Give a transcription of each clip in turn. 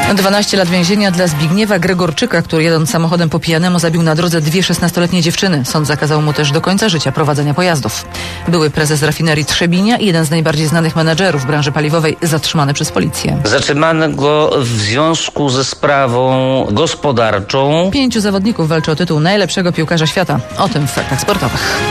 12 lat więzienia dla Zbigniewa Gregorczyka, który jadąc samochodem po pijanemu zabił na drodze 2 16-letnie dziewczyny. Sąd zakazał mu też do końca życia prowadzenia pojazdów. Były prezes rafinerii Trzebinia i jeden z najbardziej znanych menedżerów branży paliwowej zatrzymany przez policję. Zatrzymano go w związku ze sprawą gospodarczą. 5 zawodników walczy o tytuł najlepszego piłkarza świata. O tym w faktach sportowych.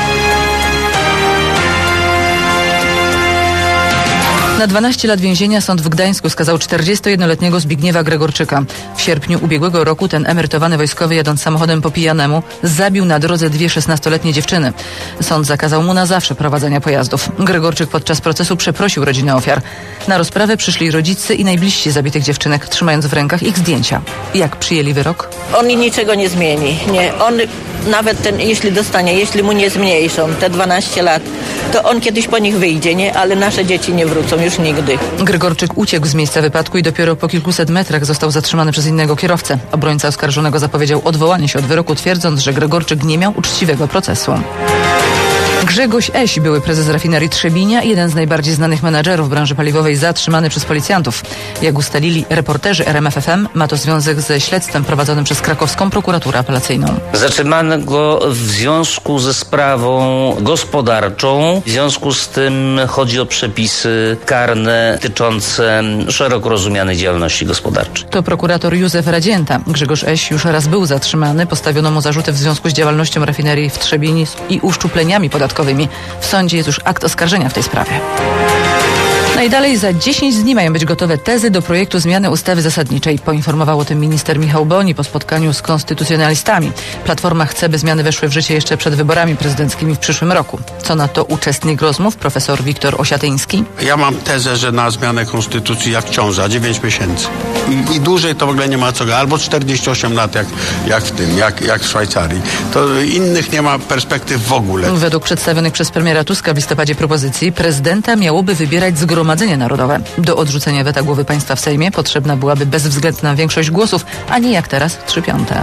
Na 12 lat więzienia sąd w Gdańsku skazał 41-letniego Zbigniewa Gregorczyka. W sierpniu ubiegłego roku ten emerytowany wojskowy, jadąc samochodem po pijanemu, zabił na drodze 2 16-letnie dziewczyny. Sąd zakazał mu na zawsze prowadzenia pojazdów. Gregorczyk podczas procesu przeprosił rodzinę ofiar. Na rozprawę przyszli rodzice i najbliżsi zabitych dziewczynek, trzymając w rękach ich zdjęcia. Jak przyjęli wyrok? On niczego nie zmieni. Nie, on nawet jeśli mu nie zmniejszą te 12 lat, to on kiedyś po nich wyjdzie, nie? Ale nasze dzieci nie wrócą już nigdy. Gregorczyk uciekł z miejsca wypadku i dopiero po kilkuset metrach został zatrzymany przez innego kierowcę. Obrońca oskarżonego zapowiedział odwołanie się od wyroku, twierdząc, że Gregorczyk nie miał uczciwego procesu. Grzegorz Eś, były prezes rafinerii Trzebinia i jeden z najbardziej znanych menadżerów branży paliwowej, zatrzymany przez policjantów. Jak ustalili reporterzy RMF FM, ma to związek ze śledztwem prowadzonym przez krakowską prokuraturę apelacyjną. Zatrzymano go w związku ze sprawą gospodarczą. W związku z tym chodzi o przepisy karne dotyczące szeroko rozumianej działalności gospodarczej. To prokurator Józef Radzięta. Grzegorz Eś już raz był zatrzymany. Postawiono mu zarzuty w związku z działalnością rafinerii w Trzebini i uszczupleniami podatkowymi. W sądzie jest już akt oskarżenia w tej sprawie. No i dalej za 10 dni mają być gotowe tezy do projektu zmiany ustawy zasadniczej. Poinformował o tym minister Michał Boni po spotkaniu z konstytucjonalistami. Platforma chce, by zmiany weszły w życie jeszcze przed wyborami prezydenckimi w przyszłym roku. Co na to uczestnik rozmów, profesor Wiktor Osiatyński? Ja mam tezę, że na zmianę konstytucji jak ciąża, 9 miesięcy. I dłużej to w ogóle nie ma co, albo 48 lat jak w Szwajcarii. To innych nie ma perspektyw w ogóle. Według przedstawionych przez premiera Tuska w listopadzie propozycji prezydenta miałoby wybierać Zgromadzenie Narodowe. Do odrzucenia weta głowy państwa w Sejmie potrzebna byłaby bezwzględna większość głosów, a nie jak teraz 3/5.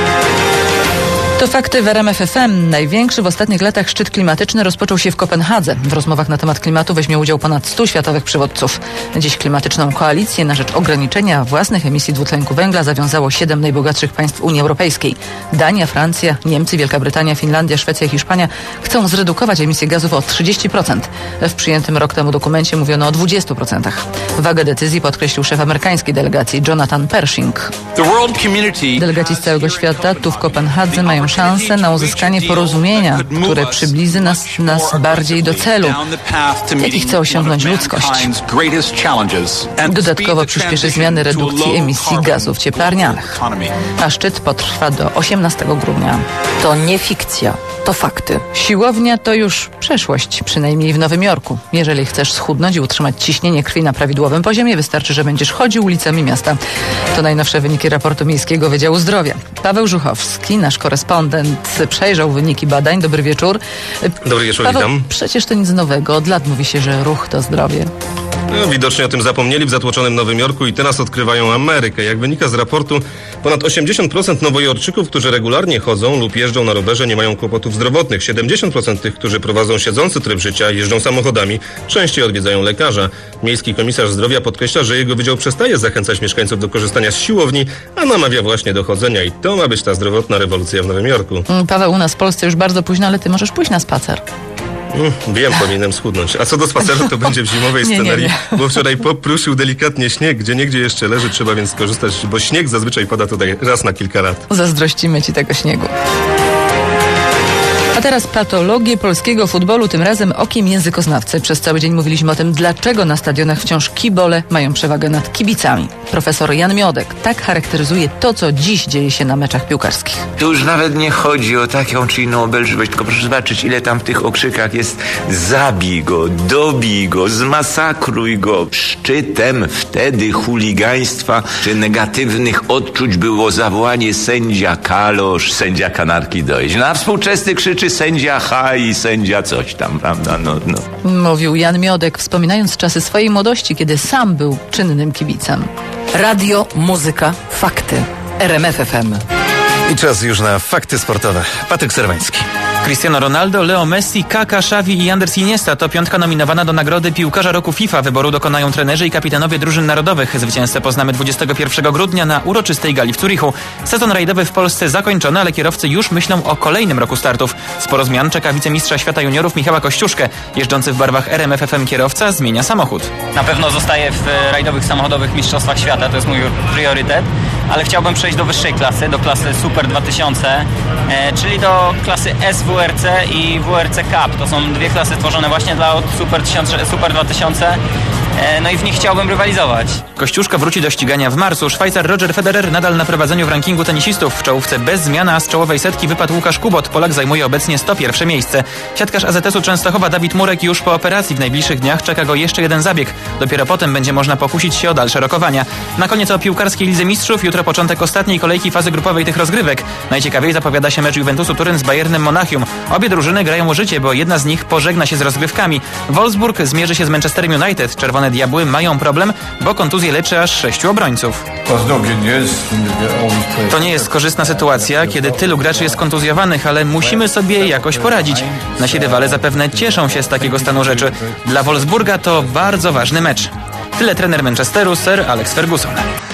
To fakty w RMF FM. Największy w ostatnich latach szczyt klimatyczny rozpoczął się w Kopenhadze. W rozmowach na temat klimatu weźmie udział ponad 100 światowych przywódców. Dziś klimatyczną koalicję na rzecz ograniczenia własnych emisji dwutlenku węgla zawiązało 7 najbogatszych państw Unii Europejskiej. Dania, Francja, Niemcy, Wielka Brytania, Finlandia, Szwecja i Hiszpania chcą zredukować emisję gazów o 30%. W przyjętym rok temu dokumencie mówiono o 20%. Wagę decyzji podkreślił szef amerykańskiej delegacji Jonathan Pershing. Delegaci z całego świata tu w Kopenhadze mają szansę na uzyskanie porozumienia, które przybliży nas bardziej do celu, jaki chce osiągnąć ludzkość. Dodatkowo przyspieszy zmiany redukcji emisji gazów cieplarnianych. A szczyt potrwa do 18 grudnia. To nie fikcja, to fakty. Siłownia to już przeszłość, przynajmniej w Nowym Jorku. Jeżeli chcesz schudnąć i utrzymać ciśnienie krwi na prawidłowym poziomie, wystarczy, że będziesz chodził ulicami miasta. To najnowsze wyniki raportu Miejskiego Wydziału Zdrowia. Paweł Żuchowski, nasz korespondent, przejrzał wyniki badań. Dobry wieczór. Dobry wieczór, Paweł, witam. przecież to nic nowego. Od lat mówi się, że ruch to zdrowie. No, widocznie o tym zapomnieli w zatłoczonym Nowym Jorku i teraz odkrywają Amerykę. Jak wynika z raportu, ponad 80% nowojorczyków, którzy regularnie chodzą lub jeżdżą na rowerze, nie mają kłopotów zdrowotnych. 70% tych, którzy prowadzą siedzący tryb życia, jeżdżą samochodami, częściej odwiedzają lekarza. Miejski komisarz zdrowia podkreśla, że jego wydział przestaje zachęcać mieszkańców do korzystania z siłowni, a namawia właśnie do chodzenia i to ma być ta zdrowotna rewolucja w Nowym Jorku. Paweł, u nas w Polsce już bardzo późno, ale ty możesz pójść na spacer. Wiem, powinienem schudnąć. A co do spaceru, to będzie w zimowej scenerii, bo wczoraj popruszył delikatnie śnieg, gdzieniegdzie jeszcze leży, trzeba więc skorzystać, bo śnieg zazwyczaj pada tutaj raz na kilka lat. Zazdrościmy ci tego śniegu. A teraz patologie polskiego futbolu, tym razem okiem językoznawcy. Przez cały dzień mówiliśmy o tym, dlaczego na stadionach wciąż kibole mają przewagę nad kibicami. Profesor Jan Miodek tak charakteryzuje to, co dziś dzieje się na meczach piłkarskich. Tu już nawet nie chodzi o taką czy inną obelżywość, tylko proszę zobaczyć, ile tam w tych okrzykach jest: zabij go, dobij go, zmasakruj go. Szczytem wtedy chuligaństwa czy negatywnych odczuć było zawołanie sędzia kalosz, sędzia kanarki dojść. No a współczesny krzyczy sędzia ha i sędzia coś tam, prawda? No. Mówił Jan Miodek, wspominając czasy swojej młodości, kiedy sam był czynnym kibicem. Radio, muzyka, fakty. RMF FM. I czas już na fakty sportowe. Patryk Serwański. Cristiano Ronaldo, Leo Messi, Kaka, Xavi i Anders Iniesta to piątka nominowana do nagrody Piłkarza Roku FIFA. Wyboru dokonają trenerzy i kapitanowie drużyn narodowych. Zwycięzcę poznamy 21 grudnia na uroczystej gali w Zurichu. Sezon rajdowy w Polsce zakończony, ale kierowcy już myślą o kolejnym roku startów. Sporo zmian czeka wicemistrza świata juniorów Michała Kościuszkę. Jeżdżący w barwach RMF FM kierowca zmienia samochód. Na pewno zostaję w rajdowych samochodowych mistrzostwach świata, to jest mój priorytet, ale chciałbym przejść do wyższej klasy, do klasy Super 2000, czyli do klasy SWRC i WRC Cup. To są dwie klasy stworzone właśnie dla Super 2000. No i w nich chciałbym rywalizować. Kościuszka wróci do ścigania w marcu. Szwajcar Roger Federer nadal na prowadzeniu w rankingu tenisistów. W czołówce bez zmian, a z czołowej setki wypadł Łukasz Kubot. Polak zajmuje obecnie 101 miejsce. Siatkarz AZS-u Częstochowa Dawid Murek już po operacji. W najbliższych dniach czeka go jeszcze jeden zabieg. Dopiero potem będzie można pokusić się o dalsze rokowania. Na koniec o piłkarskiej Lidze Mistrzów. Jutro początek ostatniej kolejki fazy grupowej tych rozgrywek. Najciekawiej zapowiada się mecz Juventusu Turyn z Bayernem Monachium. Obie drużyny grają o życie, bo jedna z nich pożegna się z rozgrywkami. Wolfsburg zmierzy się z Manchesterem United. Czerwone Diabły mają problem, bo kontuzję leczy aż 6 obrońców. To nie jest korzystna sytuacja, kiedy tylu graczy jest kontuzjowanych, ale musimy sobie jakoś poradzić. Nasi rywale zapewne cieszą się z takiego stanu rzeczy. Dla Wolfsburga to bardzo ważny mecz. Tyle trener Manchesteru, Sir Alex Ferguson.